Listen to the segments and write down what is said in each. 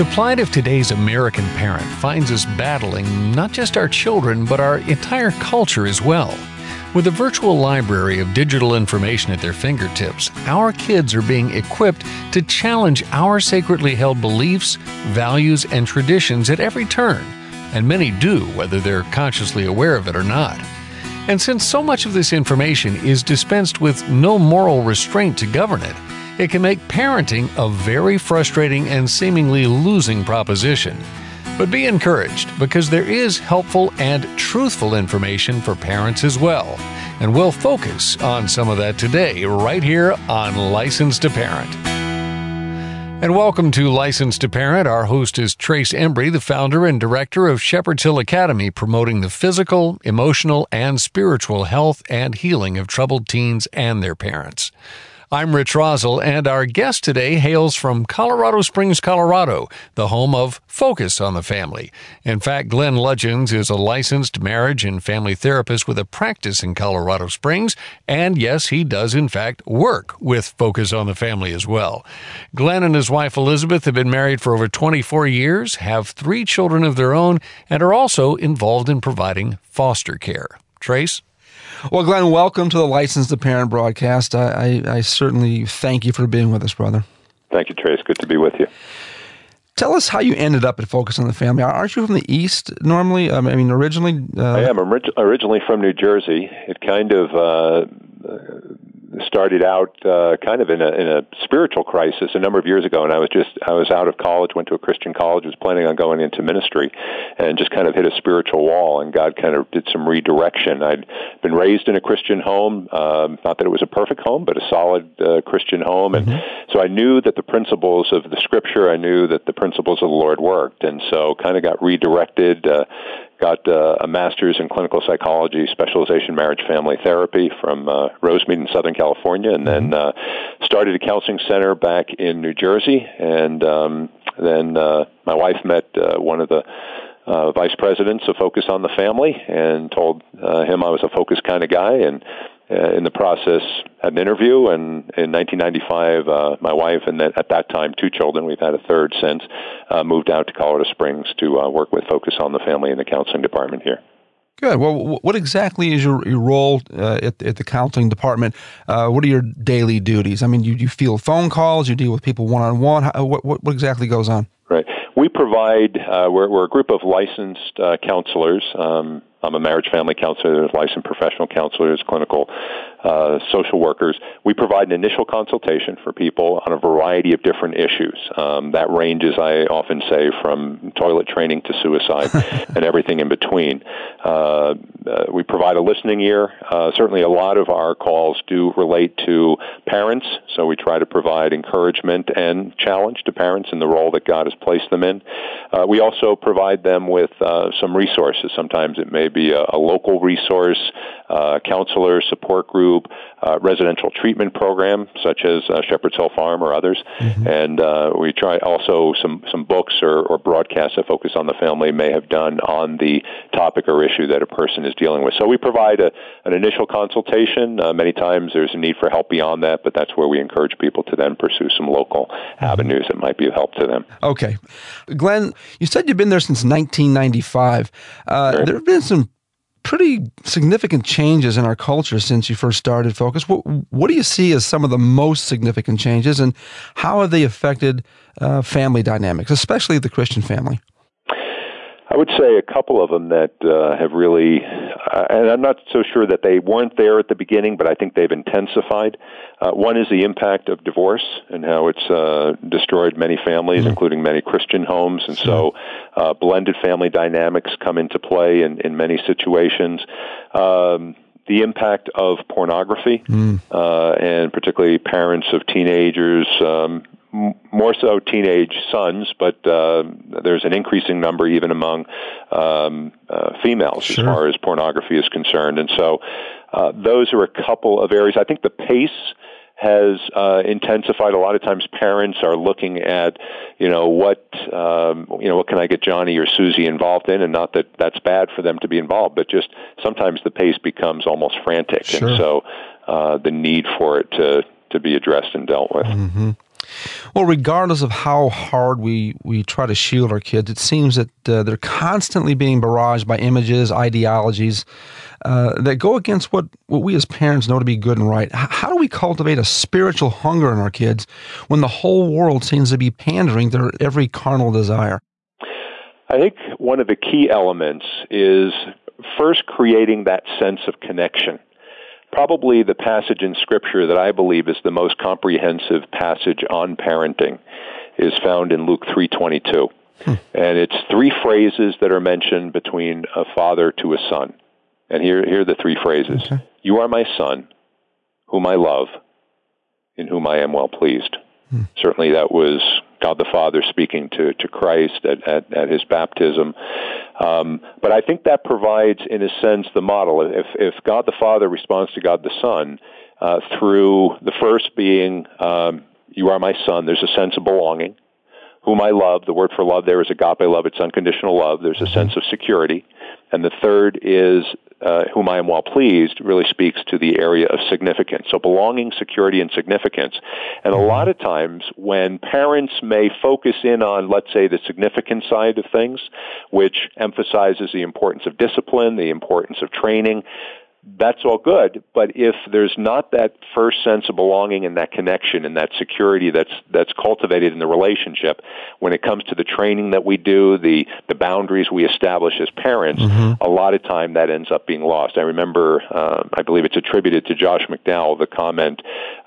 The plight of today's American parent finds us battling not just our children, but our entire culture as well. With a virtual library of digital information at their fingertips, our kids are being equipped to challenge our sacredly held beliefs, values, and traditions at every turn. And many do, whether they're consciously aware of it or not. And since so much of this information is dispensed with no moral restraint to govern it, it can make parenting a very frustrating and seemingly losing proposition. But be encouraged, because there is helpful and truthful information for parents as well. And we'll focus on some of that today, right here on License to Parent. And welcome to License to Parent. Our host is Trace Embry, the founder and director of Shepherd's Hill Academy, promoting the physical, emotional, and spiritual health and healing of troubled teens and their parents. I'm Rich Rosell, and our guest today hails from Colorado Springs, Colorado, the home of Focus on the Family. In fact, Glenn Ludgens is a licensed marriage and family therapist with a practice in Colorado Springs, and yes, he does in fact work with Focus on the Family as well. Glenn and his wife Elizabeth have been married for over 24 years, have 3 children of their own, and are also involved in providing foster care. Trace? Well, Glenn, welcome to the License to Parent broadcast. I certainly thank you for being with us, brother. Thank you, Trace. Good to be with you. Tell us how you ended up at Focus on the Family. Aren't you from the East normally? Originally? I am originally from New Jersey. It kind of started out kind of in a spiritual crisis a number of years ago, and I was out of college, went to a Christian college, was planning on going into ministry, and just kind of hit a spiritual wall, and God kind of did some redirection. I'd been raised in a Christian home, not that it was a perfect home, but a solid Christian home, and so I knew that the principles of the Scripture, I knew that the principles of the Lord worked, and so kind of got redirected, got a master's in clinical psychology, specialization marriage family therapy from Rosemead in Southern California, and then started a counseling center back in New Jersey. And then my wife met one of the vice presidents of Focus on the Family and told him I was a Focus kind of guy, and in the process had an interview, and in 1995 my wife and at that time 2 children, we've had a third since, moved out to Colorado Springs to work with Focus on the Family in the counseling department here. Good. Well, what exactly is your role at the counseling department? What are your daily duties? I mean, you field phone calls, you deal with people one-on-one. What exactly goes on? Right. We provide, we're a group of licensed counselors. I'm a marriage family counselor, there's licensed professional counselors, clinical social workers. We provide an initial consultation for people on a variety of different issues. That ranges, I often say, from toilet training to suicide and everything in between. We provide a listening ear. Certainly a lot of our calls do relate to parents, so we try to provide encouragement and challenge to parents in the role that God has placed them in. We also provide them with some resources. Sometimes it may be a local resource, counselor, support group, residential treatment program, such as Shepherd's Hill Farm or others. And we try also some books or broadcasts that Focus on the Family may have done on the topic or issue that a person is dealing with. So we provide an initial consultation. Many times there's a need for help beyond that, but that's where we encourage people to then pursue some local avenues that might be of help to them. Okay. Glenn, you said you've been there since 1995. Sure. There have been some pretty significant changes in our culture since you first started Focus. What do you see as some of the most significant changes, and how have they affected family dynamics, especially the Christian family? I would say a couple of them that have really, and I'm not so sure that they weren't there at the beginning, but I think they've intensified. One is the impact of divorce and how it's destroyed many families, including many Christian homes, and so blended family dynamics come into play in many situations. The impact of pornography, and particularly parents of teenagers, more so teenage sons, but there's an increasing number even among females as far as pornography is concerned. And so those are a couple of areas. I think the pace has intensified. A lot of times parents are looking at, what can I get Johnny or Susie involved in, and not that that's bad for them to be involved, but just sometimes the pace becomes almost frantic. And so the need for it to be addressed and dealt with. Well, regardless of how hard we try to shield our kids, it seems that they're constantly being barraged by images, ideologies that go against what we as parents know to be good and right. How do we cultivate a spiritual hunger in our kids when the whole world seems to be pandering to every carnal desire? I think one of the key elements is first creating that sense of connection. Probably the passage in Scripture that I believe is the most comprehensive passage on parenting is found in Luke 3:22. And it's three phrases that are mentioned between a father to a son. And here are the three phrases. Okay. You are my son, whom I love, in whom I am well pleased. Certainly that was God the Father speaking to Christ at his baptism. But I think that provides, in a sense, the model. If God the Father responds to God the Son through the first being, you are my son, there's a sense of belonging. Whom I love, the word for love there is agape love, it's unconditional love. There's a sense of security. And the third is, whom I am well pleased, really speaks to the area of significance. So belonging, security, and significance. And a lot of times when parents may focus in on, let's say, the significance side of things, which emphasizes the importance of discipline, the importance of training, that's all good, but if there's not that first sense of belonging and that connection and that security that's cultivated in the relationship, when it comes to the training that we do, the boundaries we establish as parents, a lot of time that ends up being lost. I remember, I believe it's attributed to Josh McDowell, the comment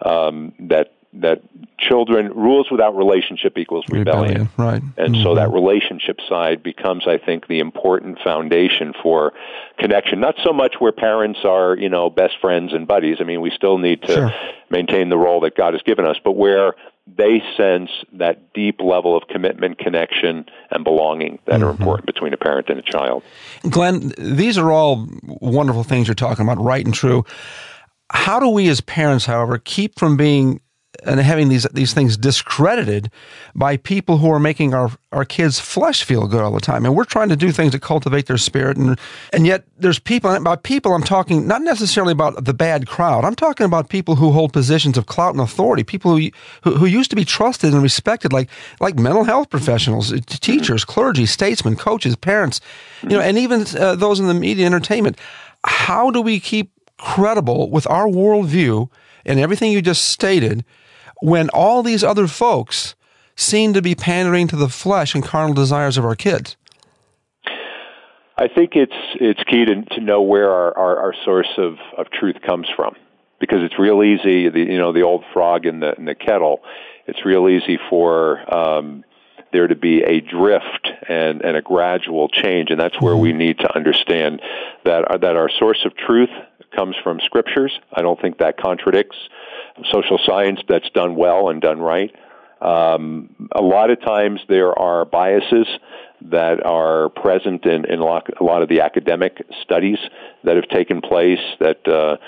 that children, rules without relationship equals rebellion. Right. And so that relationship side becomes, I think, the important foundation for connection. Not so much where parents are, best friends and buddies. I mean, we still need to maintain the role that God has given us, but where they sense that deep level of commitment, connection, and belonging that are important between a parent and a child. Glenn, these are all wonderful things you're talking about, right and true. How do we as parents, however, keep from being and having these things discredited by people who are making our kids' flesh feel good all the time? And we're trying to do things to cultivate their spirit, and yet there's people, and by people I'm talking not necessarily about the bad crowd. I'm talking about people who hold positions of clout and authority, people who used to be trusted and respected, like mental health professionals, teachers, clergy, statesmen, coaches, parents, and even those in the media entertainment. How do we keep credible with our worldview and everything you just stated when all these other folks seem to be pandering to the flesh and carnal desires of our kids? I think it's key to know where our source of truth comes from, because it's real easy, the old frog in the kettle, it's real easy for there to be a drift and a gradual change, and that's where we need to understand that our source of truth comes from Scriptures. I don't think that contradicts social science that's done well and done right. A lot of times there are biases that are present in a lot of the academic studies that have taken place that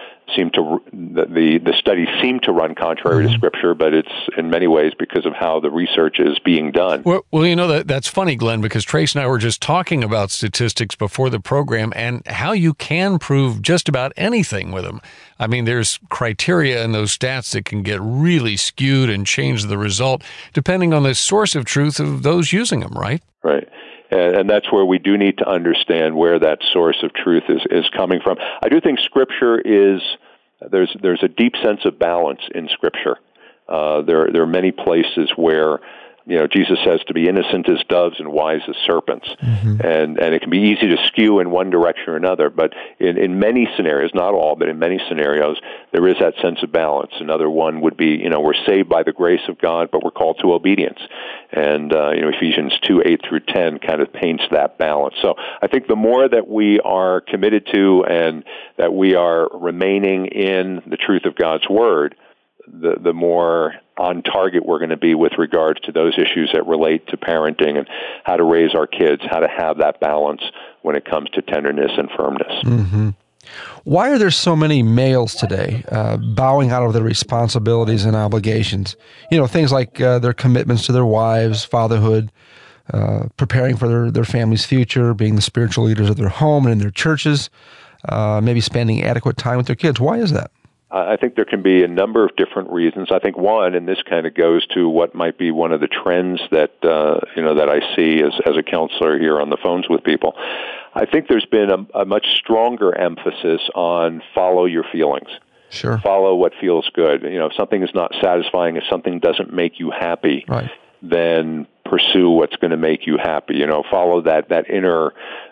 the studies seem to run contrary to Scripture, but it's in many ways because of how the research is being done. Well, that's funny, Glenn, because Trace and I were just talking about statistics before the program and how you can prove just about anything with them. I mean, there's criteria in those stats that can get really skewed and change the result depending on the source of truth of those using them, right? Right. And that's where we do need to understand where that source of truth is coming from. I do think Scripture there's a deep sense of balance in Scripture. There are many places where Jesus says to be innocent as doves and wise as serpents. And it can be easy to skew in one direction or another, but in many scenarios, not all, but in many scenarios, there is that sense of balance. Another one would be, we're saved by the grace of God, but we're called to obedience. And, Ephesians 2:8 through 10 kind of paints that balance. So I think the more that we are committed to and that we are remaining in the truth of God's Word, the more on target we're going to be with regards to those issues that relate to parenting and how to raise our kids, how to have that balance when it comes to tenderness and firmness. Why are there so many males today bowing out of their responsibilities and obligations? Things like their commitments to their wives, fatherhood, preparing for their family's future, being the spiritual leaders of their home and in their churches, maybe spending adequate time with their kids. Why is that? I think there can be a number of different reasons. I think one, and this kind of goes to what might be one of the trends that that I see as a counselor here on the phones with people. I think there's been a much stronger emphasis on follow your feelings. Sure. Follow what feels good. If something is not satisfying, if something doesn't make you happy, right, then pursue what's going to make you happy. Follow that inner.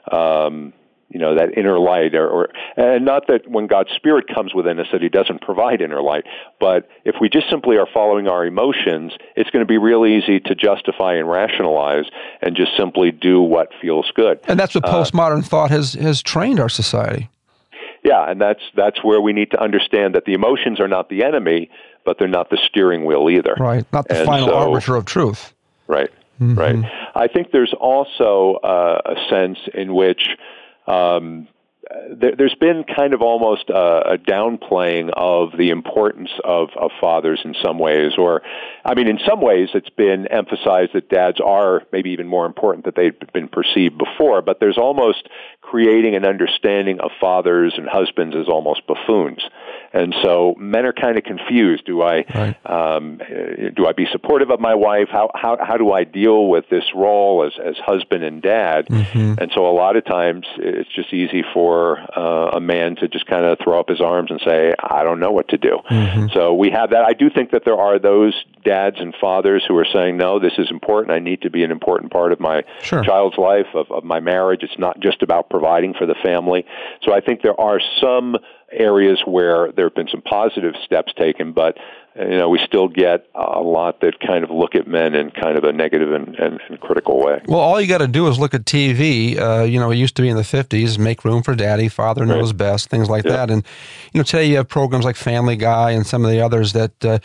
That inner light, and not that when God's Spirit comes within us that He doesn't provide inner light, but if we just simply are following our emotions, it's going to be real easy to justify and rationalize and just simply do what feels good. And that's what postmodern thought has trained our society. Yeah, and that's where we need to understand that the emotions are not the enemy, but they're not the steering wheel either. Right, not the final arbiter of truth. Right, right. I think there's also a sense in which there's been kind of almost a downplaying of the importance of fathers in some ways, in some ways it's been emphasized that dads are maybe even more important than they've been perceived before, but there's almost creating an understanding of fathers and husbands as almost buffoons. And so men are kind of confused. Do I be supportive of my wife? How do I deal with this role as husband and dad? Mm-hmm. And so a lot of times it's just easy for a man to just kind of throw up his arms and say, I don't know what to do. Mm-hmm. So we have that. I do think that there are those dads and fathers who are saying, no, this is important. I need to be an important part of my child's life, of my marriage. It's not just about providing for the family. So I think there are some areas where there have been some positive steps taken, but we still get a lot that kind of look at men in kind of a negative and critical way. Well, all you got to do is look at TV. It used to be in the 50s, make room for daddy, father knows best, things like that. And, today you have programs like Family Guy and some of the others that,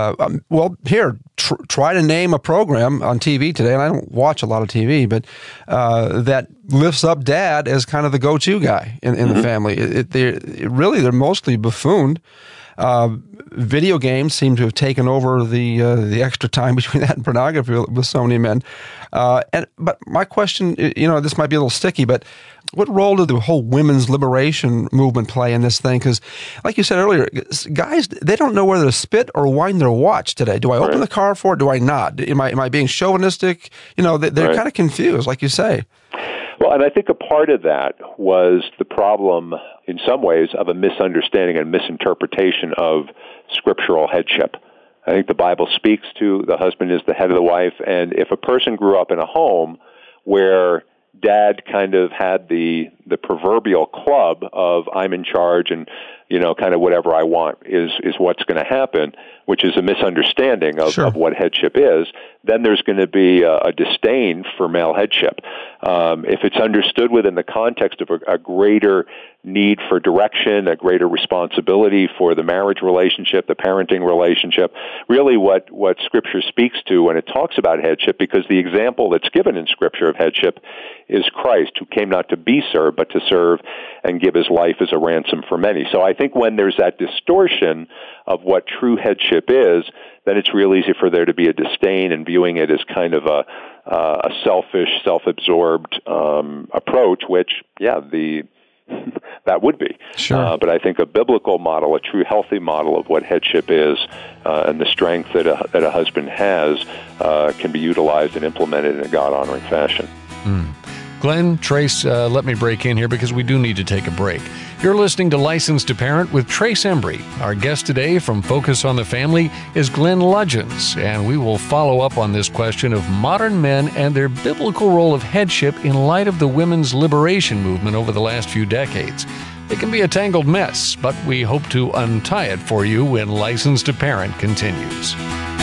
try to name a program on TV today, and I don't watch a lot of TV, but that lifts up dad as kind of the go-to guy in the family. They're mostly buffooned. Video games seem to have taken over the extra time between that and pornography with so many men. But my question, this might be a little sticky, but what role did the whole women's liberation movement play in this thing? Because, like you said earlier, guys, they don't know whether to spit or wind their watch today. Do I open the car for it? Do I not? Am I being chauvinistic? They're kind of confused, like you say. Well, and I think a part of that was the problem, in some ways, of a misunderstanding and misinterpretation of scriptural headship. I think the Bible speaks to the husband is the head of the wife, and if a person grew up in a home where dad kind of had the proverbial club of I'm in charge and kind of whatever I want is what's going to happen, which is a misunderstanding of what headship is, then there's going to be a disdain for male headship. If it's understood within the context of a greater need for direction, a greater responsibility for the marriage relationship, the parenting relationship, really what Scripture speaks to when it talks about headship, because the example that's given in Scripture of headship is Christ, who came not to be served, but to serve and give his life as a ransom for many. So I think when there's that distortion of what true headship is, then it's real easy for there to be a disdain and viewing it as kind of a selfish, self-absorbed approach, which, that would be. Sure. But I think a biblical model, a true healthy model of what headship is, and the strength that a husband has, can be utilized and implemented in a God-honoring fashion. Glenn, Trace, let me break in here because we do need to take a break. You're listening to Licensed to Parent with Trace Embry. Our guest today from Focus on the Family is Glenn Lugeons, and we will follow up on this question of modern men and their biblical role of headship in light of the women's liberation movement over the last few decades. It can be a tangled mess, but we hope to untie it for you when Licensed to Parent continues.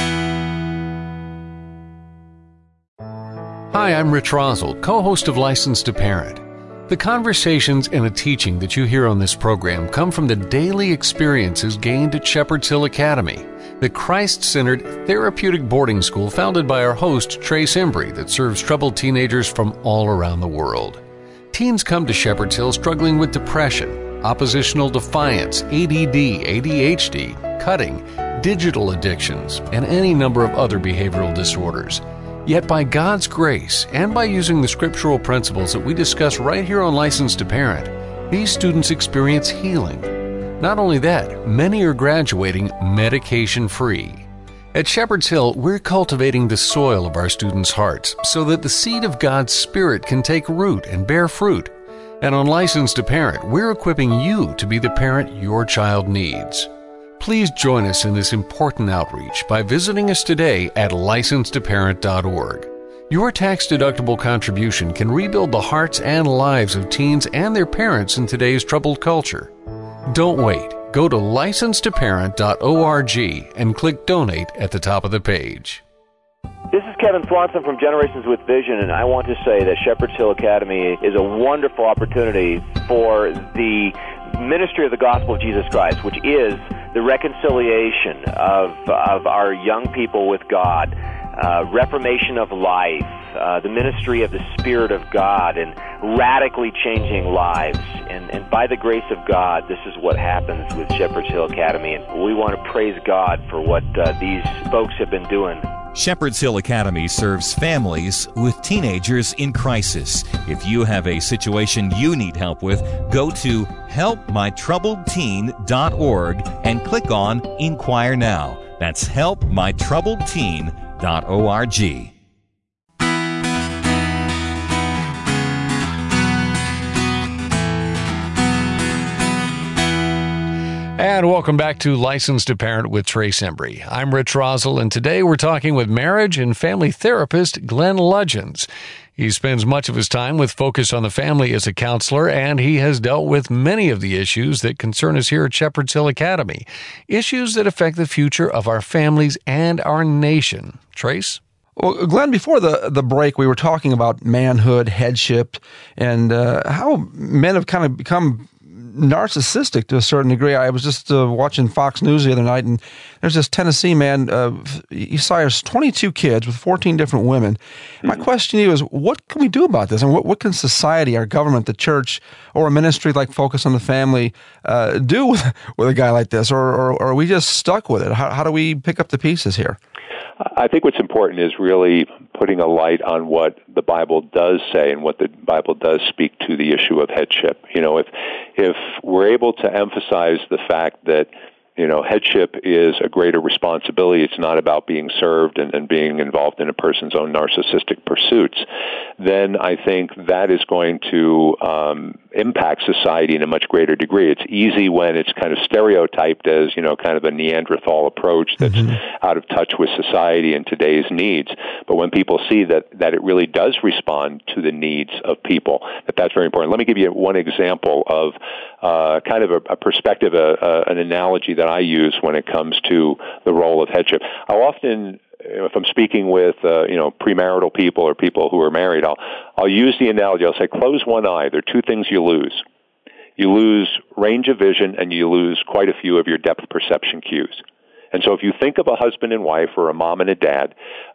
Hi, I'm Rich Rosell, co-host of Licensed to Parent. The conversations and the teaching that you hear on this program come from the daily experiences gained at Shepherd's Hill Academy, the Christ-centered therapeutic boarding school founded by our host, Trace Embry, that serves troubled teenagers from all around the world. Teens come to Shepherd's Hill struggling with depression, oppositional defiance, ADD, ADHD, cutting, digital addictions, and any number of other behavioral disorders. Yet by God's grace and by using the scriptural principles that we discuss right here on Licensed to Parent, these students experience healing. Not only that, many are graduating medication-free. At Shepherd's Hill, we're cultivating the soil of our students' hearts so that the seed of God's Spirit can take root and bear fruit. And on Licensed to Parent, we're equipping you to be the parent your child needs. Please join us in this important outreach by visiting us today at licensedtoparent.org. Your tax-deductible contribution can rebuild the hearts and lives of teens and their parents in today's troubled culture. Don't wait. Go to licensedtoparent.org and click Donate at the top of the page. This is Kevin Swanson from Generations with Vision, and I want to say that Shepherd's Hill Academy is a wonderful opportunity for the ministry of the gospel of Jesus Christ, which is the reconciliation of our young people with God, reformation of life, the ministry of the Spirit of God, and radically changing lives. And by the grace of God, this is what happens with Shepherd's Hill Academy. And we want to praise God for what these folks have been doing. Shepherd's Hill Academy serves families with teenagers in crisis. If you have a situation you need help with, go to helpmytroubledteen.org and click on Inquire Now. That's helpmytroubledteen.org. And welcome back to Licensed to Parent with Trace Embry. I'm Rich Rosell, and today we're talking with marriage and family therapist Glenn Lugeons. He spends much of his time with Focus on the Family as a counselor, and he has dealt with many of the issues that concern us here at Shepherd's Hill Academy, issues that affect the future of our families and our nation. Trace? Well, Glenn, before the break, we were talking about manhood, headship, and how men have kind of become narcissistic to a certain degree. I was just watching Fox News the other night, and there's this Tennessee man, he sires 22 kids with 14 different women. My question to you is, what can we do about this? And what can society, our government, the church, or a ministry like Focus on the Family do with a guy like this? Or are we just stuck with it? How do we pick up the pieces here? I think what's important is really putting a light on what the Bible does say and what the Bible does speak to the issue of headship. You know, if we're able to emphasize the fact that, you know, headship is a greater responsibility, it's not about being served and being involved in a person's own narcissistic pursuits, then I think that is going to impact society in a much greater degree. It's easy when it's kind of stereotyped as, you know, kind of a Neanderthal approach that's out of touch with society and today's needs. But when people see that it really does respond to the needs of people, that's very important. Let me give you one example of kind of a perspective, an analogy that I use when it comes to the role of headship. I'll often, if I'm speaking with premarital people or people who are married, I'll use the analogy. I'll say, close one eye. There are two things you lose. You lose range of vision, and you lose quite a few of your depth perception cues. And so if you think of a husband and wife or a mom and a dad,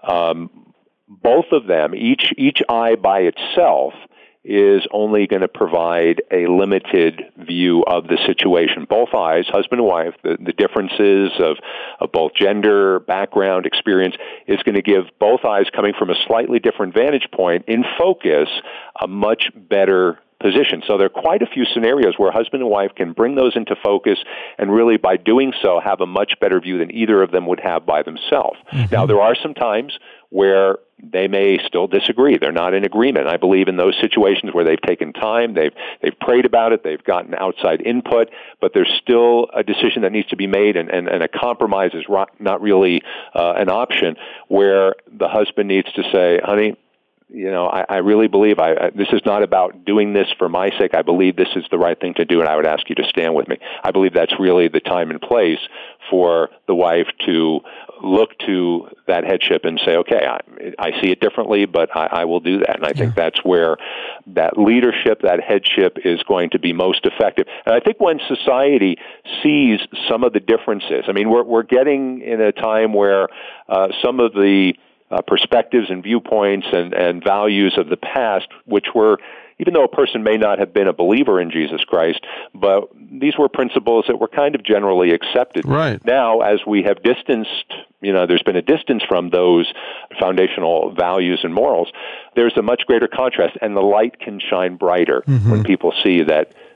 both of them, each eye by itself, is only going to provide a limited view of the situation. Both eyes, husband and wife, the differences of both gender, background, experience, is going to give both eyes coming from a slightly different vantage point in focus a much better position. So there are quite a few scenarios where husband and wife can bring those into focus and really by doing so have a much better view than either of them would have by themselves. Now, there are some times where they may still disagree. They're not in agreement. I believe in those situations where they've taken time, they've prayed about it, they've gotten outside input, but there's still a decision that needs to be made, and a compromise is not really an option, where the husband needs to say, honey, you know, I really believe this is not about doing this for my sake. I believe this is the right thing to do, and I would ask you to stand with me. I believe that's really the time and place for the wife to look to that headship and say, okay, I see it differently, but I will do that. And I think that's where that leadership, that headship is going to be most effective. And I think when society sees some of the differences, I mean, we're getting in a time where some of the perspectives and viewpoints and values of the past, which were, even though a person may not have been a believer in Jesus Christ, but these were principles that were kind of generally accepted. Right. Now, as we have distanced, there's been a distance from those foundational values and morals, there's a much greater contrast, and the light can shine brighter when people see that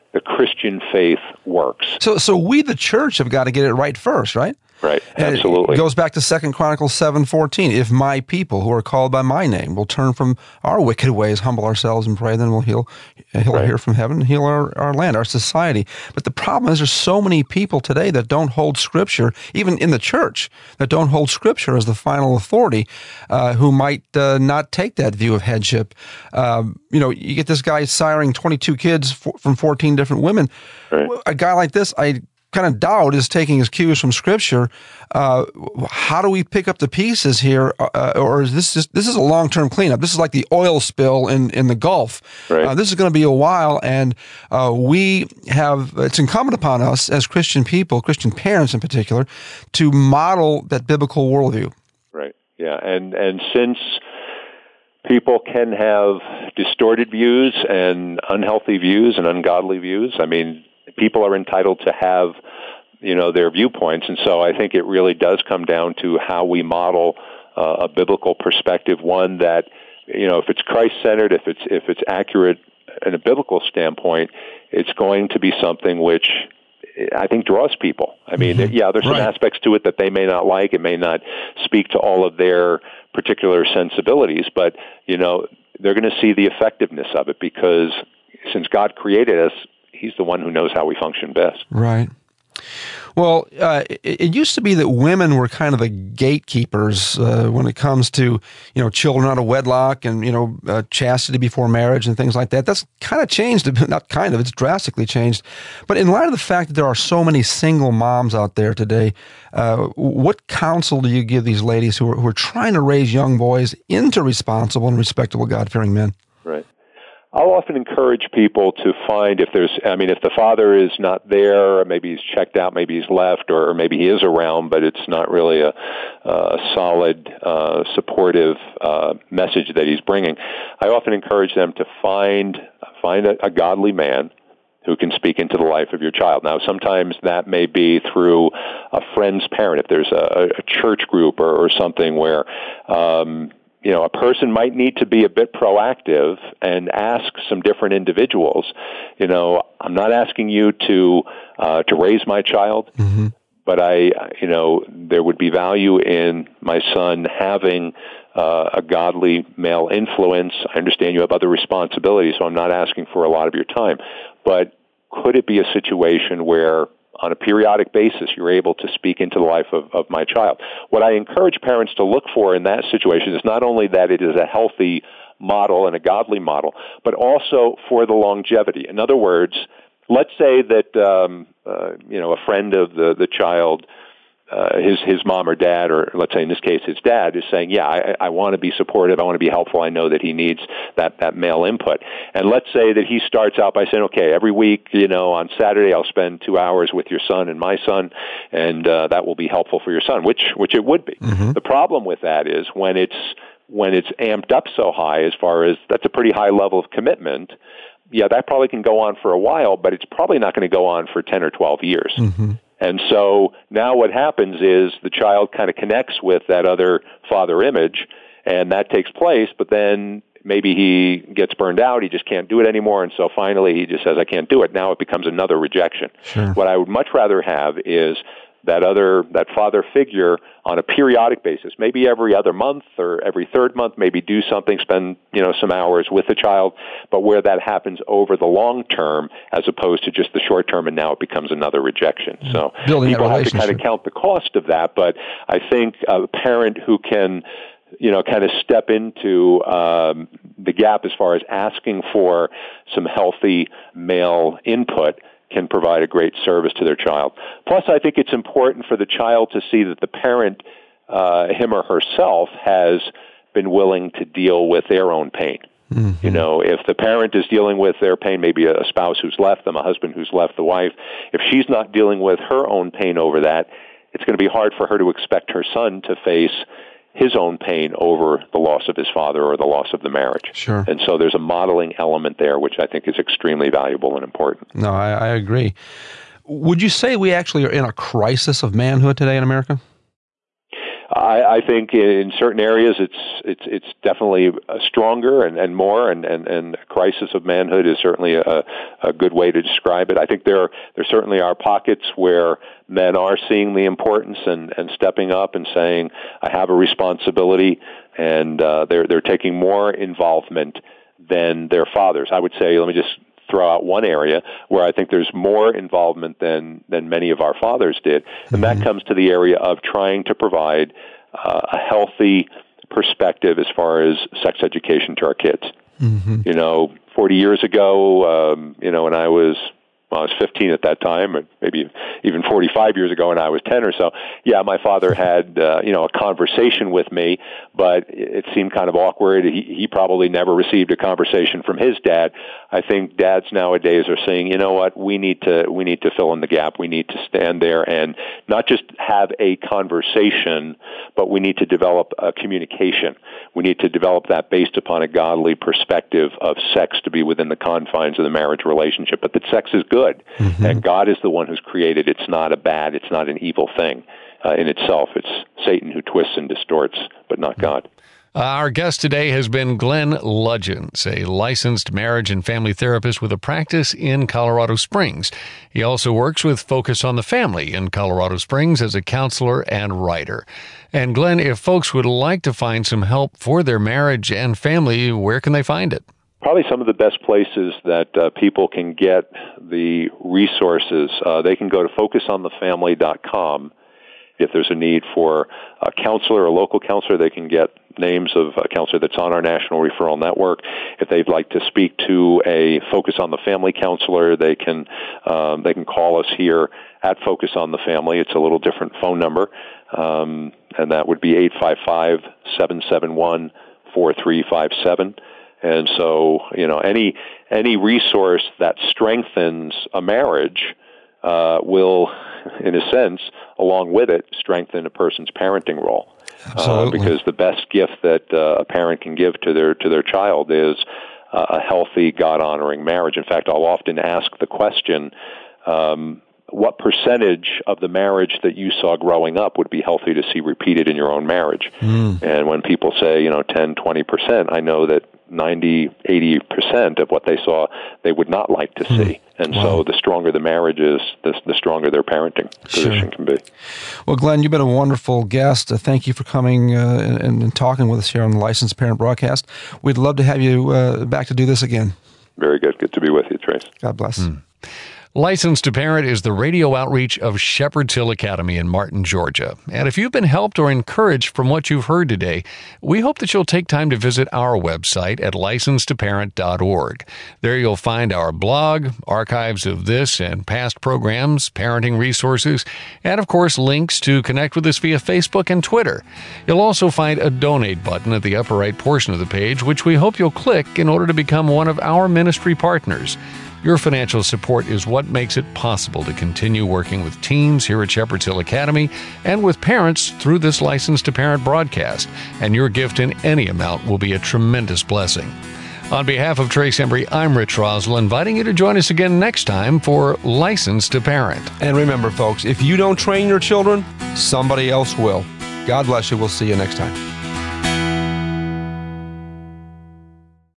the Christian faith works. So we, the church, have got to get it right first, right? Right, and absolutely. It goes back to 2 Chronicles 7:14. If my people who are called by my name will turn from our wicked ways, humble ourselves and pray, then he'll right. hear from heaven and heal our land, our society. But the problem is there's so many people today that don't hold Scripture, even in the church, that don't hold Scripture as the final authority, who might not take that view of headship. You get this guy siring 22 kids from 14 different women. Right. A guy like this, I kind of doubt is taking his cues from Scripture. How do we pick up the pieces here? Or is this is a long-term cleanup? This is like the oil spill in the Gulf. Right. This is going to be a while, and it's incumbent upon us as Christian people, Christian parents in particular, to model that biblical worldview. Right. Yeah. And since people can have distorted views and unhealthy views and ungodly views, I mean, people are entitled to have, their viewpoints, and so I think it really does come down to how we model a biblical perspective, one that, if it's Christ-centered, if it's accurate in a biblical standpoint, it's going to be something which I think draws people. I mean, there's some aspects to it that they may not like. It may not speak to all of their particular sensibilities, but, they're going to see the effectiveness of it because since God created us, He's the one who knows how we function best. Right. Well, it used to be that women were kind of the gatekeepers when it comes to, children out of wedlock and, chastity before marriage and things like that. That's kind of changed. Not kind of, it's drastically changed. But in light of the fact that there are so many single moms out there today, what counsel do you give these ladies who are trying to raise young boys into responsible and respectable, God-fearing men? Right. I'll often encourage people to find if the father is not there, or maybe he's checked out, maybe he's left, or maybe he is around, but it's not really a solid, supportive message that he's bringing. I often encourage them to find a godly man who can speak into the life of your child. Now, sometimes that may be through a friend's parent, if there's a church group or something where a person might need to be a bit proactive and ask some different individuals. I'm not asking you to raise my child, but there would be value in my son having a godly male influence. I understand you have other responsibilities, so I'm not asking for a lot of your time. But could it be a situation where on a periodic basis, you're able to speak into the life of my child? What I encourage parents to look for in that situation is not only that it is a healthy model and a godly model, but also for the longevity. In other words, let's say that a friend of the child, his mom or dad, or let's say in this case his dad, is saying, I want to be supportive, I want to be helpful, I know that he needs that male input. And let's say that he starts out by saying, okay, every week, on Saturday I'll spend 2 hours with your son and my son, and that will be helpful for your son, which it would be. Mm-hmm. The problem with that is when it's amped up so high, as far as that's a pretty high level of commitment, that probably can go on for a while, but it's probably not going to go on for 10 or 12 years. Mm-hmm. And so now what happens is the child kind of connects with that other father image, and that takes place, but then maybe he gets burned out, he just can't do it anymore, and so finally he just says, I can't do it. Now it becomes another rejection. Sure. What I would much rather have is that father figure on a periodic basis, maybe every other month or every third month, maybe do something, spend some hours with the child, but where that happens over the long term as opposed to just the short term, and now it becomes another rejection. So people have to kind of count the cost of that, but I think a parent who can kind of step into the gap as far as asking for some healthy male input can provide a great service to their child. Plus, I think it's important for the child to see that the parent, him or herself, has been willing to deal with their own pain. Mm-hmm. If the parent is dealing with their pain, maybe a spouse who's left them, a husband who's left the wife, if she's not dealing with her own pain over that, it's going to be hard for her to expect her son to face his own pain over the loss of his father or the loss of the marriage. Sure. And so there's a modeling element there, which I think is extremely valuable and important. No, I agree. Would you say we actually are in a crisis of manhood today in America? I think in certain areas it's definitely stronger and more, and crisis of manhood is certainly a good way to describe it. I think there certainly are pockets where men are seeing the importance and stepping up and saying, I have a responsibility, and they're taking more involvement than their fathers. I would say, let me just throw out one area where I think there's more involvement than many of our fathers did, and that comes to the area of trying to provide a healthy perspective as far as sex education to our kids. 40 years ago, when I was 15 at that time, and maybe even 45 years ago when I was 10 or so, my father had, a conversation with me, but it seemed kind of awkward. He probably never received a conversation from his dad. I think dads nowadays are saying, you know what, we need to fill in the gap. We need to stand there and not just have a conversation, but we need to develop a communication. We need to develop that based upon a godly perspective of sex to be within the confines of the marriage relationship, but that sex is good. And God is the one who's created. It's not it's not an evil thing in itself. It's Satan who twists and distorts, but not God. Our guest today has been Glenn Lugins, a licensed marriage and family therapist with a practice in Colorado Springs. He also works with Focus on the Family in Colorado Springs as a counselor and writer. And Glenn, if folks would like to find some help for their marriage and family, where can they find it? Probably some of the best places that people can get the resources. They can go to focusonthefamily.com. If there's a need for a counselor, a local counselor, they can get names of a counselor that's on our national referral network. If they'd like to speak to a Focus on the Family counselor, they can call us here at Focus on the Family. It's a little different phone number, and that would be 855-771-4357. And so, any resource that strengthens a marriage will, in a sense, along with it, strengthen a person's parenting role. Because the best gift that a parent can give to their child is a healthy, God-honoring marriage. In fact, I'll often ask the question, what percentage of the marriage that you saw growing up would be healthy to see repeated in your own marriage? And when people say, 10, 20%, I know that 90, 80% of what they saw, they would not like to see. And so the stronger the marriage is, the stronger their parenting position can be. Well, Glenn, you've been a wonderful guest. Thank you for coming and talking with us here on the Licensed Parent Broadcast. We'd love to have you back to do this again. Very good. Good to be with you, Trace. God bless. Licensed to Parent is the radio outreach of Shepherd's Hill Academy in Martin, Georgia. And if you've been helped or encouraged from what you've heard today, we hope that you'll take time to visit our website at licensedtoparent.org. There you'll find our blog, archives of this and past programs, parenting resources, and of course links to connect with us via Facebook and Twitter. You'll also find a donate button at the upper right portion of the page, which we hope you'll click in order to become one of our ministry partners. Your financial support is what makes it possible to continue working with teens here at Shepherd's Hill Academy and with parents through this Licensed to Parent broadcast, and your gift in any amount will be a tremendous blessing. On behalf of Trace Embry, I'm Rich Roswell, inviting you to join us again next time for Licensed to Parent. And remember, folks, if you don't train your children, somebody else will. God bless you. We'll see you next time.